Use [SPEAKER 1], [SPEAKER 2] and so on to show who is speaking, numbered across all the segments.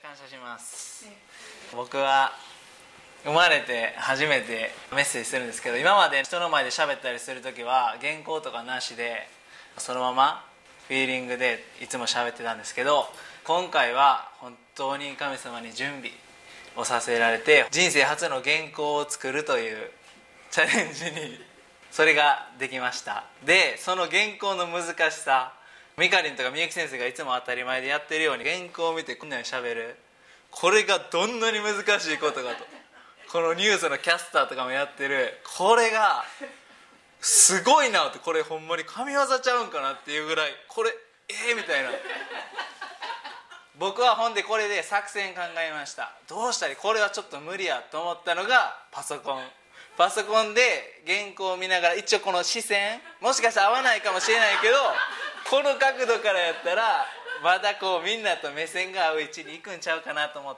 [SPEAKER 1] 感謝します。僕は生まれて初めてメッセージするんですけど、今まで人の前で喋ったりするときは原稿とかなしでそのままフィーリングでいつも喋ってたんですけど、今回は本当に神様に準備をさせられて、人生初の原稿を作るというチャレンジにそれができました。で、その原稿の難しさ、ミカリンとかみゆき先生がいつも当たり前でやってるように原稿を見てこんなに喋る、これがどんなに難しいことかと、このニュースのキャスターとかもやってる、これがすごいなって、これほんまに神業ちゃうんかなっていうぐらい、これみたいな。僕はほんでこれで作戦考えました。どうしたらこれはちょっと無理やと思ったのがパソコンで原稿を見ながら、一応この視線もしかしたら合わないかもしれないけど、この角度からやったらまだこうみんなと目線が合う位置に行くんちゃうかなと思って、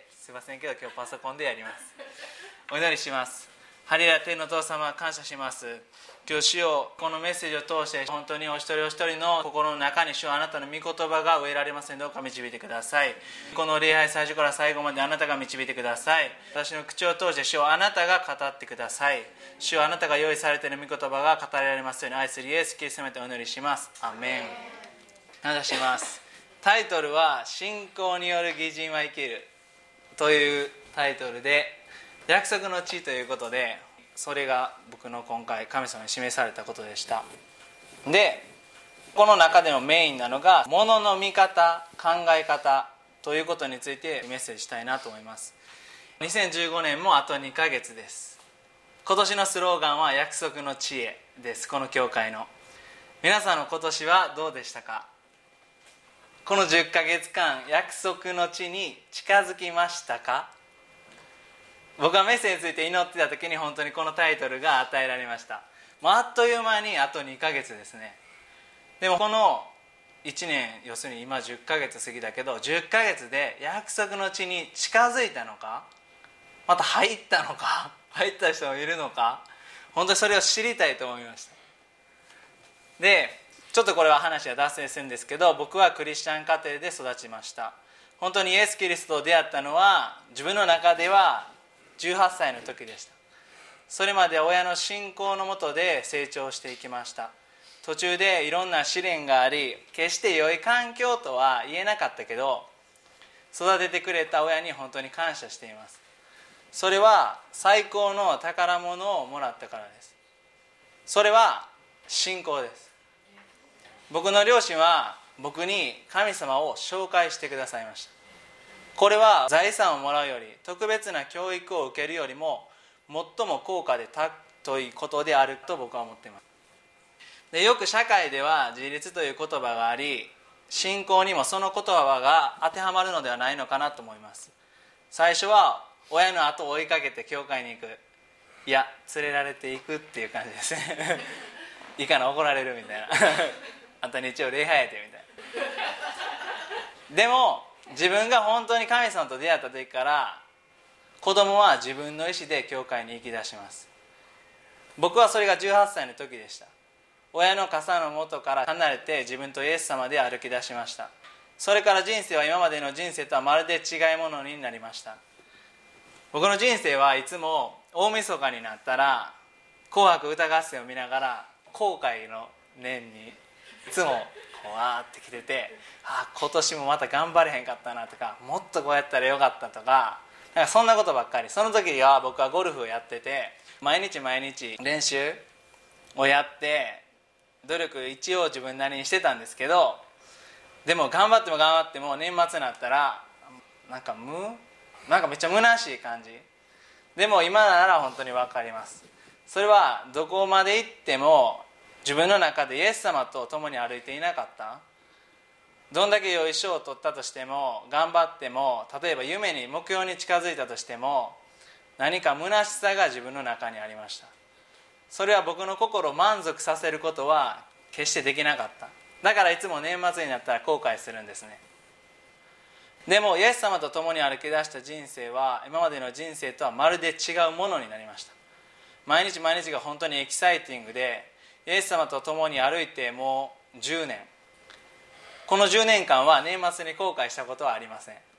[SPEAKER 1] すいませんけど今日パソコンでやります。お祈りします。ハレルヤ、天のお父様、感謝します。今日主よ、このメッセージを通して本当にお一人お一人の心の中に主よ、あなたの御言葉が植えられますのでどうか導いてください。この礼拝最初から最後まであなたが導いてください。私の口を通して主よ、あなたが語ってください。主よ、あなたが用意されている御言葉が語られますように、愛するイエスキリストにお祈りします。アーメン。感謝します。タイトルは信仰による義人は生きるというタイトルで、約束の地ということで、それが僕の今回神様に示されたことでした。で、この中でもメインなのが物の見方、考え方ということについてメッセージしたいなと思います。2015年もあと2ヶ月です。今年のスローガンは約束の地へです。この教会の皆さんの今年はどうでしたか？この10ヶ月間約束の地に近づきましたか？僕がメッセージについて祈ってた時に本当にこのタイトルが与えられました。あっという間にあと2ヶ月ですね。でもこの1年、要するに今10ヶ月過ぎだけど、10ヶ月で約束の地に近づいたのか、また入ったのか、入った人もいるのか、本当にそれを知りたいと思いました。で、ちょっとこれは話は脱線するんですけど、僕はクリスチャン家庭で育ちました。本当にイエス・キリストと出会ったのは自分の中では18歳の時でした。それまで親の信仰のもとで成長していきました。途中でいろんな試練があり、決して良い環境とは言えなかったけど、育ててくれた親に本当に感謝しています。それは最高の宝物をもらったからです。それは信仰です。僕の両親は僕に神様を紹介してくださいました。これは財産をもらうより、特別な教育を受けるよりも最も高価で尊いことであると僕は思っています。で、よく社会では自立という言葉があり、信仰にもその言葉が当てはまるのではないのかなと思います。最初は親の後を追いかけて教会に行く、いや連れられていくっていう感じですね。いいかな、怒られるみたいな。あんた日曜礼拝やてみたいな。でも自分が本当に神様と出会った時から、子供は自分の意思で教会に行き出します。僕はそれが18歳の時でした。親の傘の下から離れて自分とイエス様で歩き出しました。それから人生は今までの人生とはまるで違いものになりました。僕の人生はいつも大晦日になったら紅白歌合戦を見ながら後悔の念にいつもわーって来てて、今年もまた頑張れへんかったなとか、もっとこうやったらよかったとか、なんかそんなことばっかり。その時は僕はゴルフをやってて、毎日練習をやって努力一応自分なりにしてたんですけど、でも頑張っても年末になったらなんかめっちゃ虚しい感じ。でも今なら本当に分かります。それはどこまで行っても自分の中でイエス様と共に歩いていなかった。どんだけ良い賞を取ったとしても、頑張っても、例えば目標に近づいたとしても、何か虚しさが自分の中にありました。それは僕の心を満足させることは決してできなかった。だからいつも年末になったら後悔するんですね。でもイエス様と共に歩き出した人生は今までの人生とはまるで違うものになりました。毎日が本当にエキサイティングで、イエス様と共に歩いてもう10年。この10年間は年末に後悔したことはありません。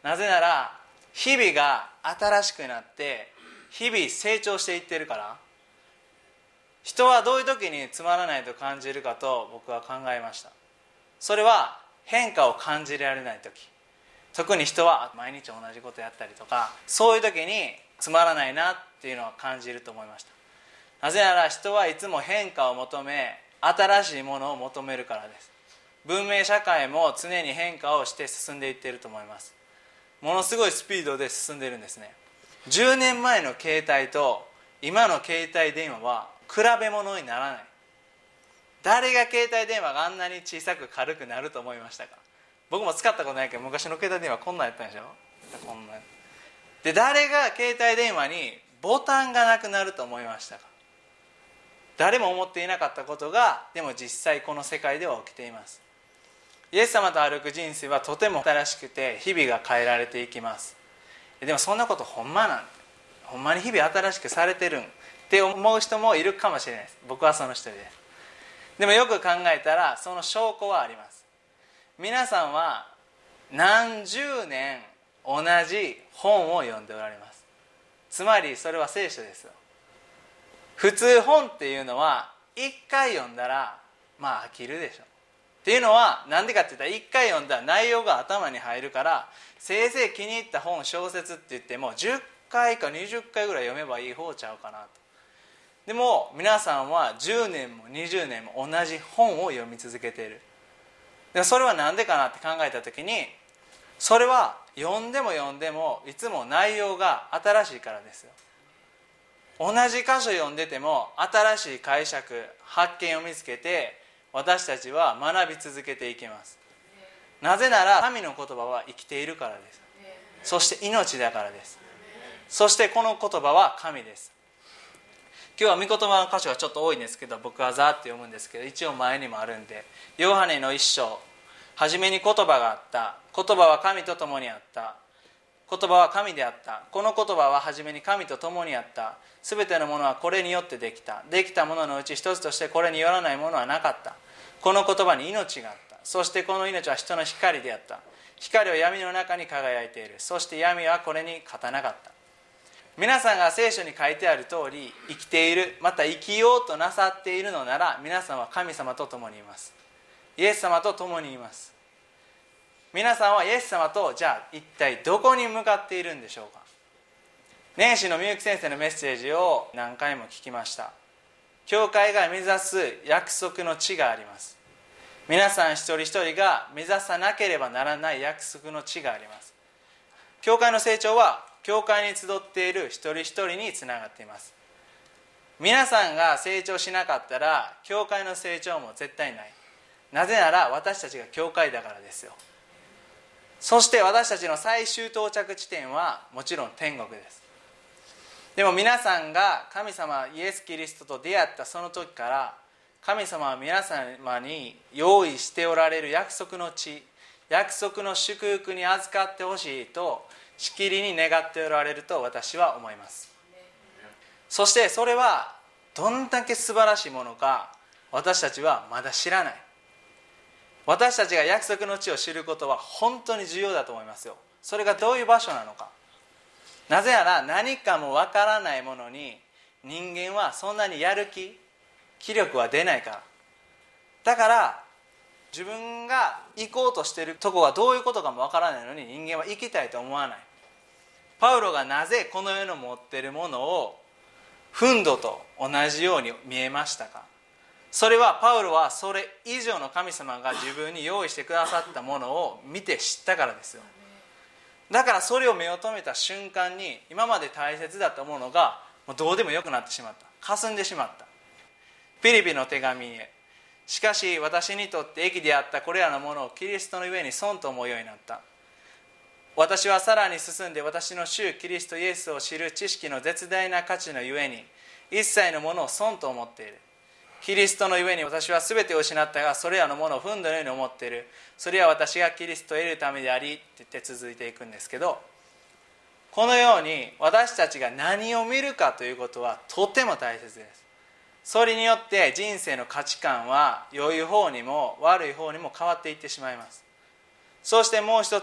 [SPEAKER 1] なぜなら日々が新しくなって日々成長していってるから。人はどういう時につまらないと感じるかと僕は考えました。それは変化を感じられない時、特に人は毎日同じことやったりとか、そういう時につまらないなっていうのは感じると思いました。なぜなら人はいつも変化を求め、新しいものを求めるからです。文明社会も常に変化をして進んでいっていると思います。ものすごいスピードで進んでいるんですね。10年前の携帯と今の携帯電話は比べ物にならない。誰が携帯電話があんなに小さく軽くなると思いましたか？僕も使ったことないけど、昔の携帯電話こんなんやったんでしょ。こんなんで、誰が携帯電話にボタンがなくなると思いましたか？誰も思っていなかったことが、でも実際この世界では起きています。イエス様と歩く人生はとても新しくて日々が変えられていきます。でもそんなことほんまなんて、ほんまに日々新しくされてるんって思う人もいるかもしれないです。僕はその一人です。でもよく考えたらその証拠はあります。皆さんは何十年同じ本を読んでおられます。つまりそれは聖書ですよ。普通本っていうのは一回読んだらまあ飽きるでしょ。っていうのはなんでかって言ったら、一回読んだら内容が頭に入るから、せいぜい気に入った本、小説って言っても10回か20回ぐらい読めばいい方ちゃうかなと。でも皆さんは10年も20年も同じ本を読み続けている。でそれは何でかなって考えた時に、それは読んでも読んでもいつも内容が新しいからですよ。同じ箇所読んでても新しい解釈、発見を見つけて私たちは学び続けていきます。なぜなら神の言葉は生きているからです。そして命だからです。そしてこの言葉は神です。今日は御言葉の箇所がちょっと多いんですけど、僕はザーって読むんですけど、一応前にもあるんで、ヨハネの一章、初めに言葉があった、言葉は神と共にあった、言葉は神であった、この言葉は初めに神と共にあった、すべてのものはこれによってできた、できたもののうち一つとしてこれによらないものはなかった、この言葉に命があった、そしてこの命は人の光であった、光は闇の中に輝いている、そして闇はこれに勝たなかった。皆さんが聖書に書いてある通り生きている、また生きようとなさっているのなら、皆さんは神様と共にいます。イエス様と共にいます。皆さんはイエス様とじゃあ一体どこに向かっているんでしょうか。年始のみゆき先生のメッセージを何回も聞きました。教会が目指す約束の地があります。皆さん一人一人が目指さなければならない約束の地があります。教会の成長は教会に集っている一人一人につながっています。皆さんが成長しなかったら教会の成長も絶対ない。なぜなら私たちが教会だからですよ。そして私たちの最終到着地点はもちろん天国です。でも皆さんが神様イエス・キリストと出会ったその時から、神様は皆様に用意しておられる約束の地、約束の祝福に預かってほしいとしきりに願っておられると私は思います。そしてそれはどんだけ素晴らしいものか私たちはまだ知らない。私たちが約束の地を知ることは本当に重要だと思いますよ。それがどういう場所なのか。なぜなら何かもわからないものに人間はそんなにやる気力は出ないから。だから自分が行こうとしているとこがどういうことかもわからないのに人間は行きたいと思わない。パウロがなぜこの世の持っているものを憤怒と同じように見えましたか。それはパウロはそれ以上の神様が自分に用意してくださったものを見て知ったからですよ。だからそれを目を留めた瞬間に今まで大切だったものがもうどうでもよくなってしまった、霞んでしまった。ピリピの手紙へ、しかし私にとって益であったこれらのものをキリストのゆえに損と思うようになった。私はさらに進んで私の主キリストイエスを知る知識の絶大な価値のゆえに一切のものを損と思っている。キリストのゆえに私は全てを失ったが、それらのものを憤怒のように思っている。それは私がキリストを得るためでありって言って続いていくんですけど、このように私たちが何を見るかということはとても大切です。それによって人生の価値観は良い方にも悪い方にも変わっていってしまいます。そしてもう一つ、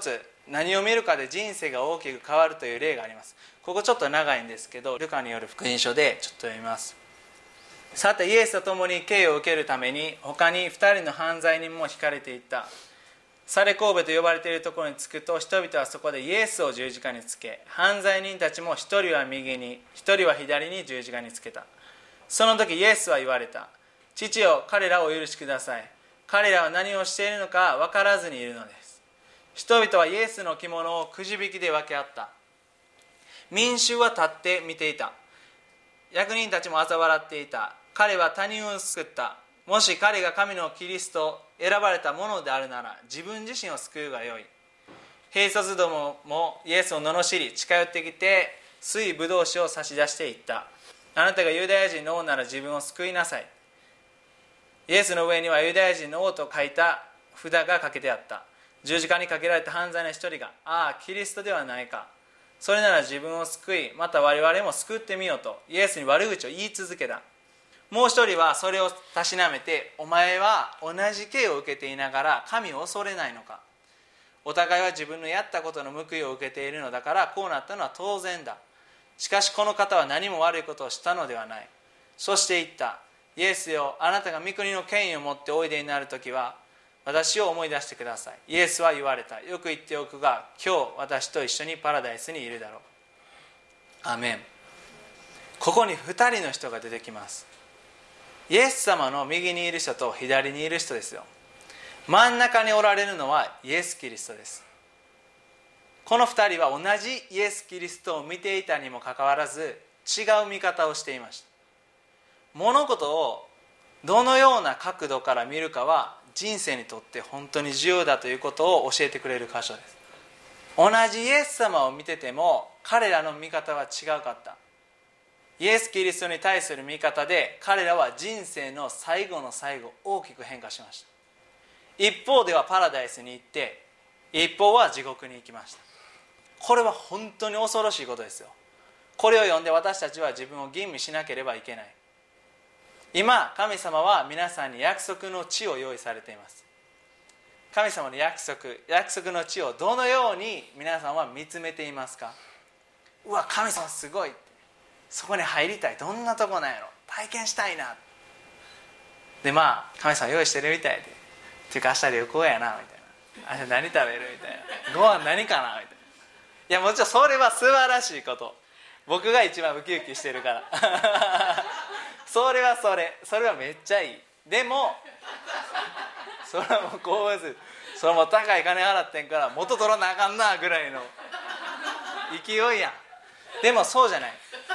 [SPEAKER 1] 何を見るかで人生が大きく変わるという例があります。ここちょっと長いんですけど、ルカによる福音書でちょっと読みます。さてイエスと共に刑を受けるために他に2人の犯罪人も引かれていった。サレ神戸と呼ばれているところに着くと、人々はそこでイエスを十字架につけ、犯罪人たちも一人は右に一人は左に十字架につけた。その時イエスは言われた。父よ、彼らをお許しください。彼らは何をしているのか分からずにいるのです。人々はイエスの着物をくじ引きで分け合った。民衆は立って見ていた。役人たちも嘲笑っていた。彼は他人を救った。もし彼が神のキリスト、選ばれたものであるなら自分自身を救うがよい。兵卒どももイエスを罵り、近寄ってきて水ぶどう酒を差し出していった。あなたがユダヤ人の王なら自分を救いなさい。イエスの上にはユダヤ人の王と書いた札がかけてあった。十字架にかけられた犯罪の一人が、ああキリストではないか、それなら自分を救い、また我々も救ってみようとイエスに悪口を言い続けた。もう一人はそれをたしなめて、お前は同じ刑を受けていながら神を恐れないのか。お互いは自分のやったことの報いを受けているのだからこうなったのは当然だ。しかしこの方は何も悪いことをしたのではない。そして言った。イエスよ、あなたが御国の権威を持っておいでになるときは私を思い出してください。イエスは言われた。よく言っておくが、今日私と一緒にパラダイスにいるだろう。アーメン。ここに2人の人が出てきます。イエス様の右にいる人と左にいる人ですよ。真ん中におられるのはイエス・キリストです。この2人は同じイエス・キリストを見ていたにもかかわらず違う見方をしていました。物事をどのような角度から見るかは人生にとって本当に重要だということを教えてくれる箇所です。同じイエス様を見てても彼らの見方は違かった。イエス・キリストに対する見方で彼らは人生の最後の最後大きく変化しました。一方ではパラダイスに行って、一方は地獄に行きました。これは本当に恐ろしいことですよ。これを読んで私たちは自分を吟味しなければいけない。今神様は皆さんに約束の地を用意されています。神様の約束の地をどのように皆さんは見つめていますか。うわ、神様すごい、そこに入りたい、どんなとこなんやろ、体験したいな。で神様用意してるみたいで、っていうか明日旅行やなみたいな、明日何食べるみたいな、ご飯何かなみたいな。いやもちろんそれは素晴らしいこと、僕が一番ウキウキしてるからそれはめっちゃいい。でもそれはもうこうです、それも高い金払ってんから元取らなあかんなぐらいの勢いやん。でもそうじゃない。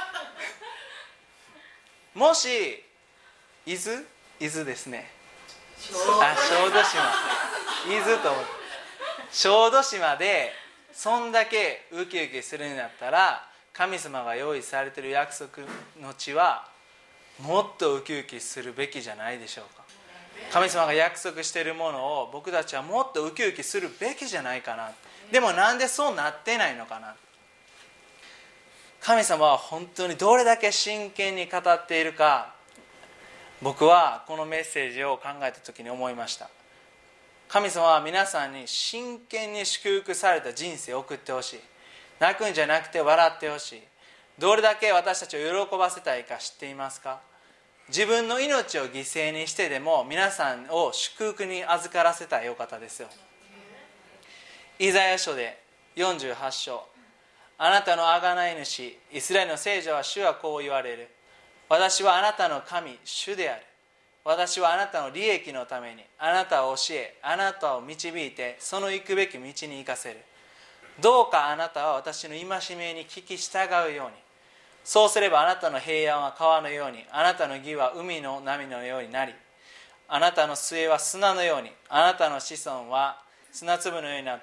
[SPEAKER 1] もし伊豆ですね、小豆島、伊豆と思って、小豆島でそんだけウキウキするんだったら、神様が用意されている約束の地はもっとウキウキするべきじゃないでしょうか。神様が約束しているものを僕たちはもっとウキウキするべきじゃないかな。でもなんでそうなってないのかな。神様は本当にどれだけ真剣に語っているか、僕はこのメッセージを考えた時に思いました。神様は皆さんに真剣に祝福された人生を送ってほしい。泣くんじゃなくて笑ってほしい。どれだけ私たちを喜ばせたいか知っていますか。自分の命を犠牲にしてでも皆さんを祝福に預からせたいお方ですよ。イザヤ書で48章、あなたの贖い主イスラエルの聖者は主はこう言われる。私はあなたの神主である。私はあなたの利益のためにあなたを教え、あなたを導いてその行くべき道に行かせる。どうかあなたは私の戒めに聞き従うように。そうすればあなたの平安は川のように、あなたの義は海の波のようになり、あなたの末は砂のように、あなたの子孫は砂粒のようになって、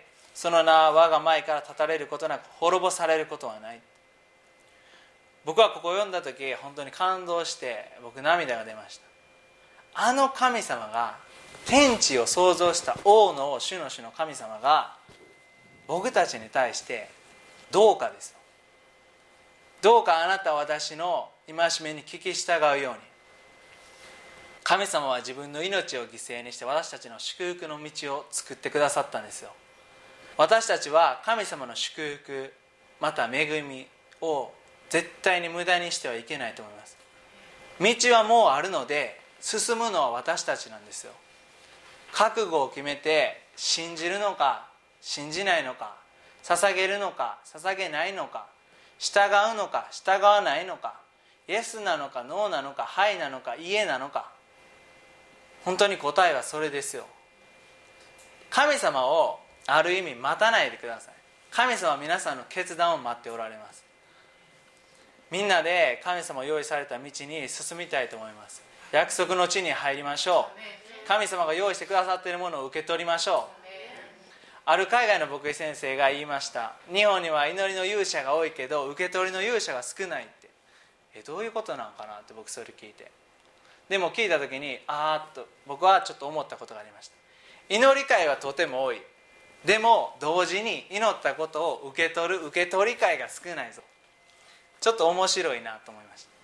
[SPEAKER 1] その名は我が前から絶たれることなく滅ぼされることはない。僕はここを読んだ時本当に感動して、僕涙が出ました。あの神様が、天地を創造した王の王、主の主の神様が僕たちに対してどうかですよ。どうかあなたは私の戒めに聞き従うように。神様は自分の命を犠牲にして私たちの祝福の道を作ってくださったんですよ。 私たちは神様の祝福また恵みを絶対に無駄にしてはいけないと思います。道はもうあるので進むのは私たちなんですよ。覚悟を決めて信じるのか信じないのか、捧げるのか捧げないのか、従うのか従わないのか、イエスなのかノーなのか、はいなのかイエなのか、本当に答えはそれですよ。神様をある意味待たないでください。神様は皆さんの決断を待っておられます。みんなで神様を用意された道に進みたいと思います。約束の地に入りましょう。神様が用意してくださっているものを受け取りましょう。ある海外の牧師先生が言いました。日本には祈りの勇者が多いけど受け取りの勇者が少ないって。どういうことなのかなって僕それ聞いて、でも聞いた時にと僕はちょっと思ったことがありました。祈り会はとても多い。でも同時に祈ったことを受け取る受け取り会が少ないぞ。ちょっと面白いなと思いました。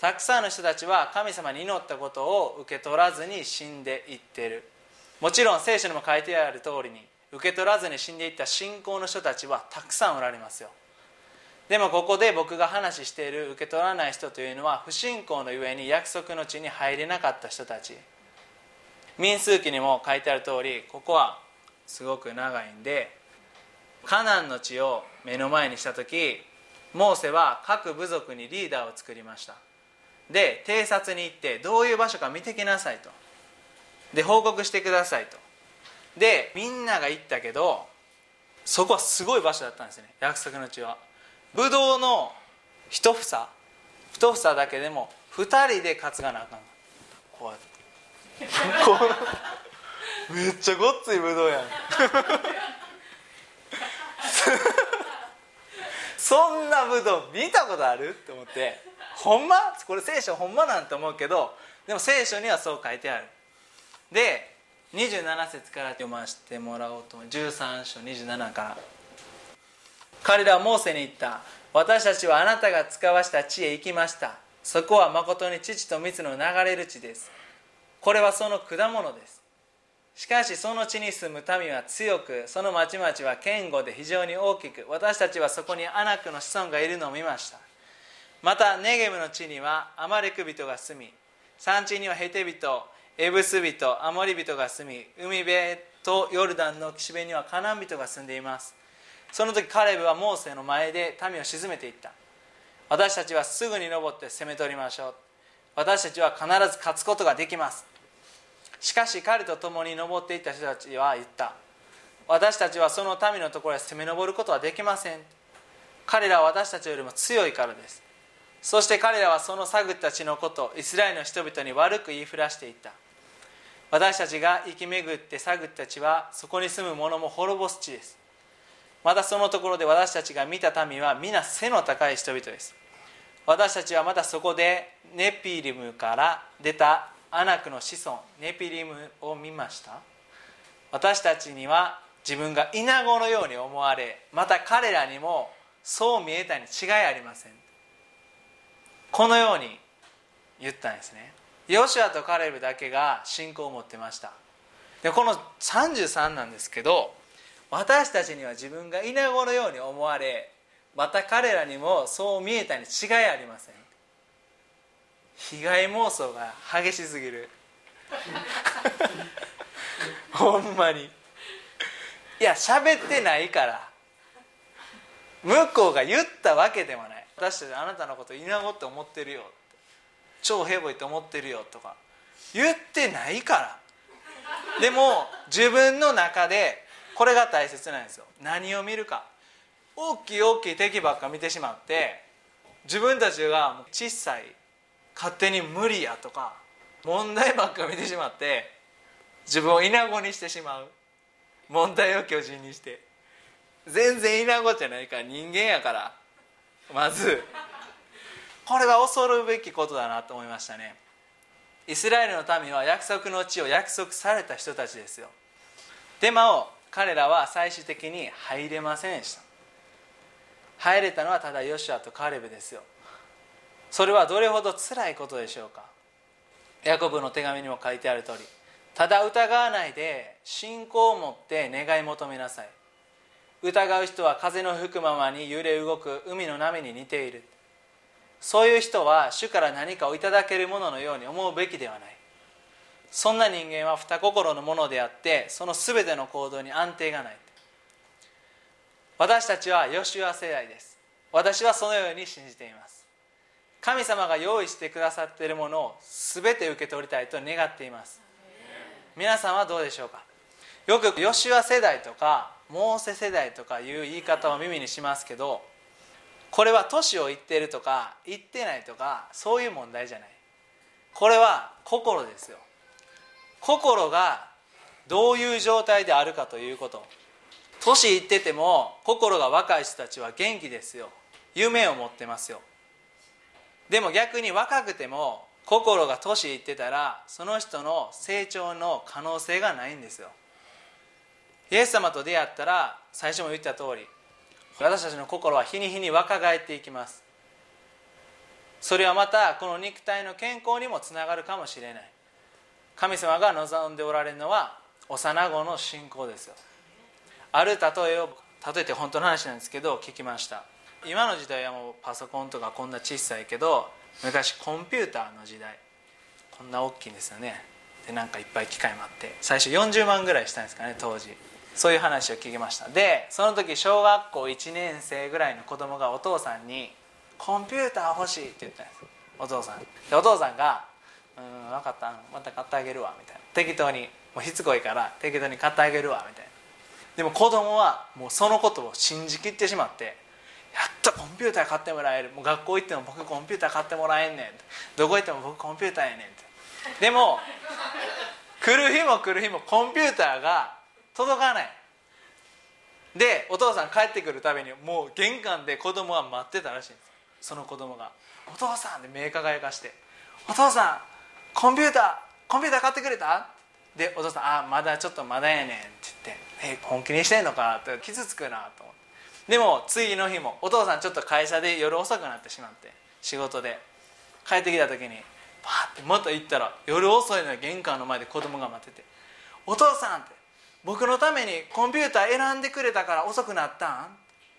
[SPEAKER 1] たくさんの人たちは神様に祈ったことを受け取らずに死んでいっている。もちろん聖書にも書いてある通りに受け取らずに死んでいった信仰の人たちはたくさんおられますよ。でもここで僕が話している受け取らない人というのは不信仰のゆえに約束の地に入れなかった人たち。民数記にも書いてある通り、ここはすごく長いんで、カナンの地を目の前にした時、モーセは各部族にリーダーを作りました。で偵察に行ってどういう場所か見てきなさいと、で報告してくださいと。でみんなが行ったけどそこはすごい場所だったんですね。約束の地はブドウの一房だけでも2人で担がなあかん。こうやってめっちゃごっついブドウやんそんなブドウ見たことあるって思って、ほんまこれ聖書ほんまなんて思うけど、でも聖書にはそう書いてある。で27節から読ませてもらおうと思う。13章27から、彼らはモーセに言った。私たちはあなたが使わした地へ行きました。そこは誠に乳と蜜の流れる地です。これはその果物です。しかしその地に住む民は強く、その町々は堅固で非常に大きく、私たちはそこにアナクの子孫がいるのを見ました。またネゲブの地にはアマレク人が住み、山地にはヘテ人、エブス人、アモリ人が住み、海辺とヨルダンの岸辺にはカナン人が住んでいます。その時カレブはモーセの前で民を鎮めていった。私たちはすぐに登って攻め取りましょう。私たちは必ず勝つことができます。しかし彼と共に登っていった人たちは言った。私たちはその民のところへ攻め上ることはできません。彼らは私たちよりも強いからです。そして彼らはその探った地のこと、イスラエルの人々に悪く言いふらしていった。私たちが生き巡って探った地はそこに住む者も滅ぼす地です。またそのところで私たちが見た民は皆背の高い人々です。私たちはまたそこでネピリムから出たアナクの子孫ネピリムを見ました。私たちには自分がイナゴのように思われ、また彼らにもそう見えたに違いありません。このように言ったんですね。ヨシュアとカレブだけが信仰を持ってました。でこの33なんですけど、私たちには自分がイナゴのように思われ、また彼らにもそう見えたに違いありません。被害妄想が激しすぎるほんまに。いや喋ってないから、向こうが言ったわけでもない。私たちあなたのことイナゴって思ってるよ、超ヘボいと思ってるよとか言ってないから。でも自分の中でこれが大切なんですよ。何を見るか。大きい敵ばっか見てしまって、自分たちが小さい勝手に無理やとか問題ばっか見てしまって自分をイナゴにしてしまう。問題を巨人にして、全然イナゴじゃないから人間やから。まずこれは恐るべきことだなと思いましたね。イスラエルの民は約束の地を約束された人たちですよ。でも彼らは最終的に入れませんでした。入れたのはただヨシュアとカレブですよ。それはどれほど辛いことでしょうか。ヤコブの手紙にも書いてある通り、ただ疑わないで信仰を持って願い求めなさい。 疑う人は風の吹くままに揺れ動く海の波に似ている。そういう人は主から何かをいただけるもののように思うべきではない。そんな人間は二心のものであって、その全ての行動に安定がない。私たちはヨシュア世代です。私はそのように信じています。神様が用意してくださっているものを全て受け取りたいと願っています。皆さんはどうでしょうか。よくヨシュア世代とかモーセ世代とかいう言い方を耳にしますけど、これは年を言っているとか言ってないとかそういう問題じゃない。これは心ですよ。心がどういう状態であるかということ。年いってても心が若い人たちは元気ですよ。夢を持ってますよ。でも逆に若くても心が年いってたら、その人の成長の可能性がないんですよ。イエス様と出会ったら、最初も言った通り、私たちの心は日に日に若返っていきます。それはまたこの肉体の健康にもつながるかもしれない。神様が望んでおられるのは幼子の信仰ですよ。ある例えて本当の話なんですけど聞きました。今の時代はもうパソコンとかこんな小さいけど、昔コンピューターの時代、こんな大きいんですよね。でなんかいっぱい機械もあって、最初40万ぐらいしたんですかね、当時。そういう話を聞きました。でその時小学校1年生ぐらいの子供がお父さんにコンピューター欲しいって言ったんです。お父さんで、お父さんが分かった、また買ってあげるわみたいな、適当に、もうしつこいから適当に買ってあげるわみたいな。でも子供はもうそのことを信じきってしまって、やっとコンピューター買ってもらえる、もう学校行っても僕コンピューター買ってもらえんねん、どこ行っても僕コンピューターやねんって。でも来る日も来る日もコンピューターが届かない。でお父さん帰ってくるたびにもう玄関で子供は待ってたらしいんです。その子供がお父さんで目輝かして、お父さんコンピューター買ってくれた？でお父さんまだちょっとまだやねんって言って、本気にしてんのかって傷つくなと思って。でも次の日もお父さんちょっと会社で夜遅くなってしまって、仕事で帰ってきた時にパッてまた行ったら夜遅いのに玄関の前で子供が待ってて、お父さんって僕のためにコンピューター選んでくれたから遅くなったん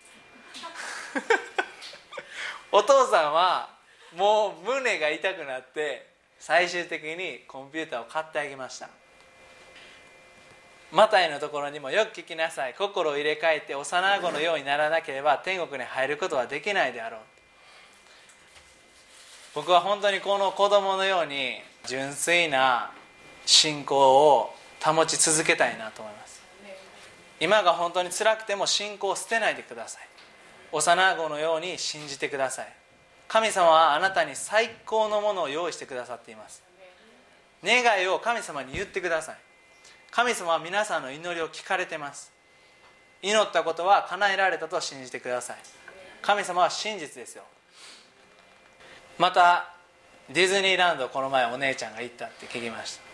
[SPEAKER 1] お父さんはもう胸が痛くなって最終的にコンピューターを買ってあげました。マタイのところにもよく聞きなさい、心を入れ替えて幼子のようにならなければ天国に入ることはできないであろう。僕は本当にこの子供のように純粋な信仰を保ち続けたいなと思います。今が本当に辛くても信仰を捨てないでください。幼子のように信じてください。神様はあなたに最高のものを用意してくださっています。願いを神様に言ってください。神様は皆さんの祈りを聞かれています。祈ったことは叶えられたと信じてください。神様は真実ですよ。またディズニーランド、この前お姉ちゃんが行ったって聞きました。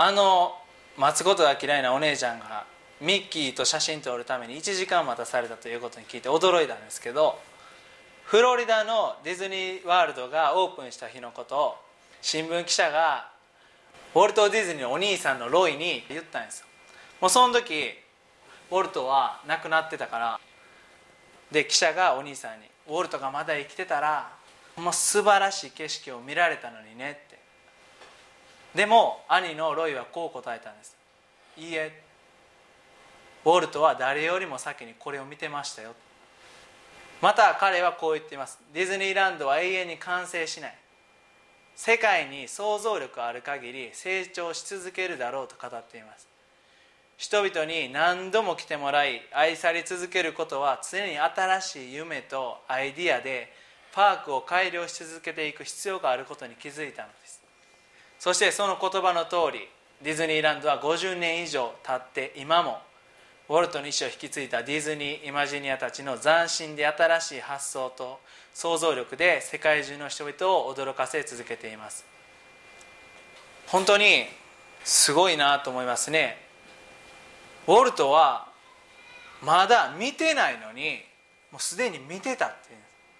[SPEAKER 1] 待つことが嫌いなお姉ちゃんがミッキーと写真撮るために1時間待たされたということに聞いて驚いたんですけど、フロリダのディズニーワールドがオープンした日のことを新聞記者がウォルト・ディズニーのお兄さんのロイに言ったんですよ。もうその時ウォルトは亡くなってたから、で記者がお兄さんに、ウォルトがまだ生きてたらもう素晴らしい景色を見られたのにねって。でも兄のロイはこう答えたんです。いいえ、ウォルトは誰よりも先にこれを見てましたよ。また彼はこう言っています。ディズニーランドは永遠に完成しない。世界に想像力ある限り成長し続けるだろうと語っています。人々に何度も来てもらい愛され続けることは、常に新しい夢とアイディアでパークを改良し続けていく必要があることに気づいたのです。そしてその言葉の通り、ディズニーランドは50年以上経って今もウォルトの意思を引き継いだディズニーイマジニアたちの斬新で新しい発想と想像力で世界中の人々を驚かせ続けています。本当にすごいなと思いますね。ウォルトはまだ見てないのにもうすでに見てたっていう。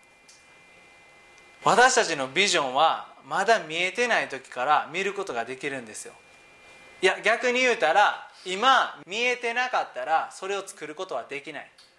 [SPEAKER 1] 私たちのビジョンはまだ見えてない時から見ることができるんですよ。いや逆に言うたら、今見えてなかったらそれを作ることはできない。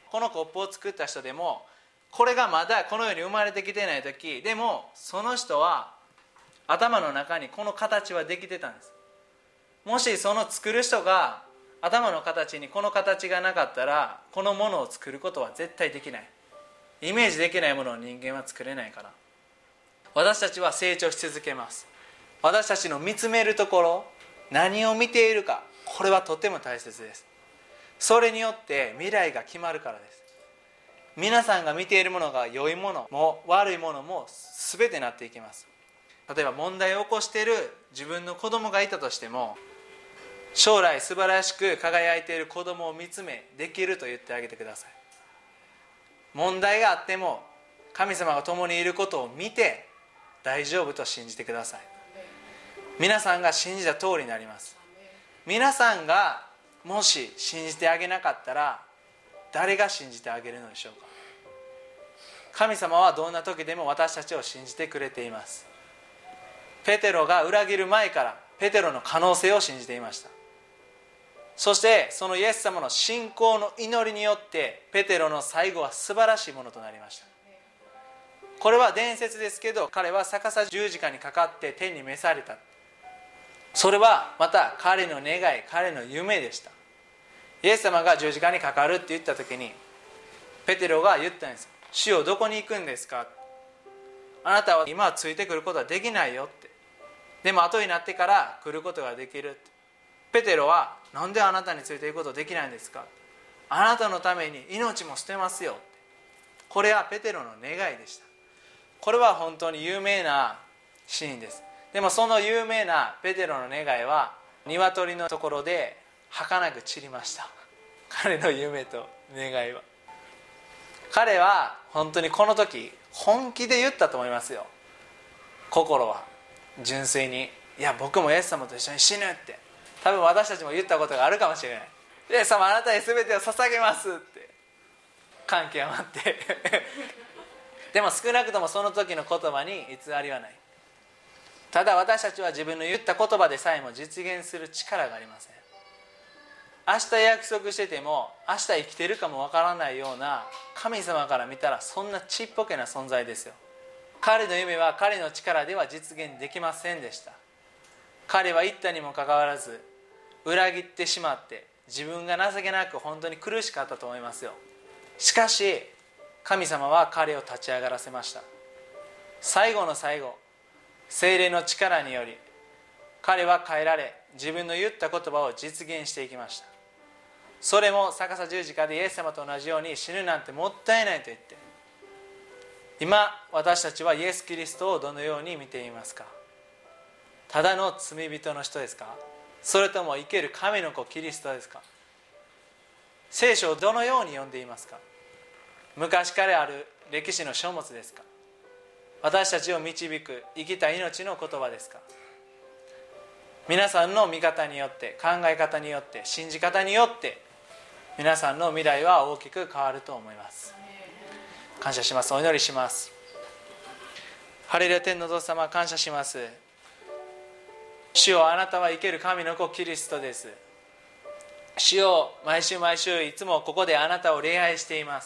[SPEAKER 1] このコップを作った人でも、これがまだこの世に生まれてきてない時でも、その人は頭の中にこの形はできてたんです。もしその作る人が頭の形にこの形がなかったら、このものを作ることは絶対できない。イメージできないものを人間は作れないから。私たちは成長し続けます。私たちの見つめるところ、何を見ているか、これはとても大切です。それによって未来が決まるからです。皆さんが見ているものが良いものも悪いものも全てなっていきます。例えば問題を起こしている自分の子供がいたとしても、将来素晴らしく輝いている子供を見つめ、できると言ってあげてください。問題があっても神様が共にいることを見て大丈夫と信じてください。皆さんが信じた通りになります。皆さんがもし信じてあげなかったら、誰が信じてあげるのでしょうか。神様はどんな時でも私たちを信じてくれています。ペテロが裏切る前からペテロの可能性を信じていました。そしてそのイエス様の信仰の祈りによってペテロの最後は素晴らしいものとなりました。これは伝説ですけど、彼は逆さ十字架にかかって天に召された。それはまた彼の願い、彼の夢でした。イエス様が十字架にかかるって言った時に、ペテロが言ったんです。主よ、どこに行くんですか。あなたは今はついてくることはできないよって。でも後になってから来ることができるって。ペテロは、なんであなたについていくことできないんですか。あなたのために命も捨てますよって。これはペテロの願いでした。これは本当に有名なシーンです。でもその有名なペテロの願いは鶏のところで儚く散りました。彼の夢と願いは。彼は本当にこの時本気で言ったと思いますよ。心は純粋に、いや僕もイエス様と一緒に死ぬって、多分私たちも言ったことがあるかもしれない。イエス様、あなたに全てを捧げますって感極まってでも少なくともその時の言葉に偽りはない。ただ私たちは自分の言った言葉でさえも実現する力がありません。明日約束してても明日生きてるかもわからないような、神様から見たらそんなちっぽけな存在ですよ。彼の夢は彼の力では実現できませんでした。彼は言ったにもかかわらず裏切ってしまって、自分が情けなく本当に苦しかったと思いますよ。しかし神様は彼を立ち上がらせました。最後の最後、聖霊の力により彼は変えられ、自分の言った言葉を実現していきました。それも逆さ十字架でイエス様と同じように、死ぬなんてもったいないと言って、今私たちはイエス・キリストをどのように見ていますか。ただの罪人の人ですか、それとも生ける神の子キリストですか。聖書をどのように読んでいますか。昔からある歴史の書物ですか。私たちを導く生きた命の言葉ですか。皆さんの見方によって、考え方によって、信じ方によって皆さんの未来は大きく変わると思います。感謝します。お祈りします。ハレルヤ、天のお父様、感謝します。主よ、あなたは生ける神の子キリストです。主よ、毎週毎週いつもここであなたを礼拝しています。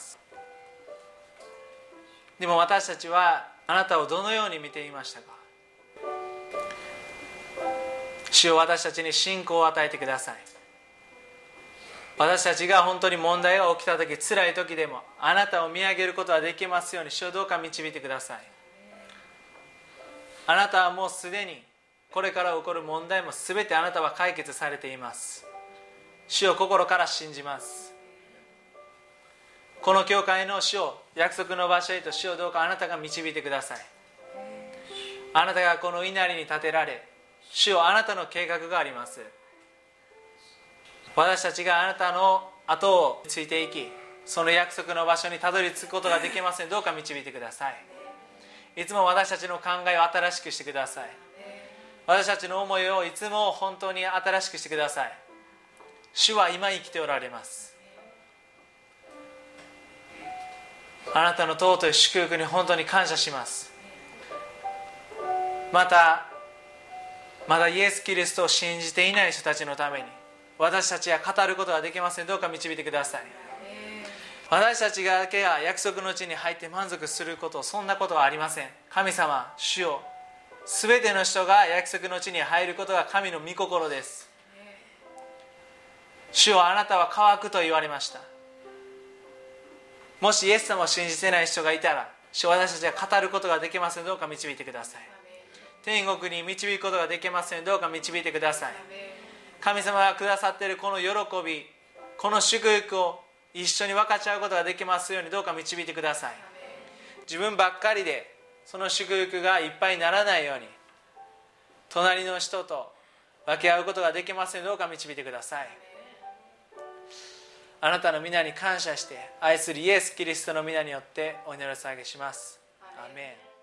[SPEAKER 1] でも私たちはあなたをどのように見ていましたか。主よ、私たちに信仰を与えてください。私たちが本当に問題が起きた時、辛い時でもあなたを見上げることができますように、主よ、どうか導いてください。あなたはもうすでにこれから起こる問題も全てあなたは解決されています。主を心から信じます。この教会の主を約束の場所へと、主をどうかあなたが導いてください。あなたがこの稲荷に立てられ、主よ、あなたの計画があります。私たちがあなたの後をついていき、その約束の場所にたどり着くことができますので、どうか導いてください。いつも私たちの考えを新しくしてください。私たちの思いをいつも本当に新しくしてください。主は今生きておられます。あなたの尊い祝福に本当に感謝します。まだイエス・キリストを信じていない人たちのために、私たちは語ることができません。どうか導いてください。 私たちだけが約束の地に入って満足すること、そんなことはありません。神様、主よ、すべての人が約束の地に入ることが神の御心です。主よ、あなたは乾くと言われました。もしイエス様を信じてない人がいたら、主よ、私たちは語ることができません。どうか導いてください。天国に導くことができません。どうか導いてください。神様がくださっているこの喜び、この祝福を一緒に分かち合うことができますように、どうか導いてください。自分ばっかりでその祝福がいっぱいにならないように、隣の人と分け合うことができますように、どうか導いてください。あなたの皆に感謝して、愛するイエス・キリストの皆によってお祈りを捧げします。アーメン。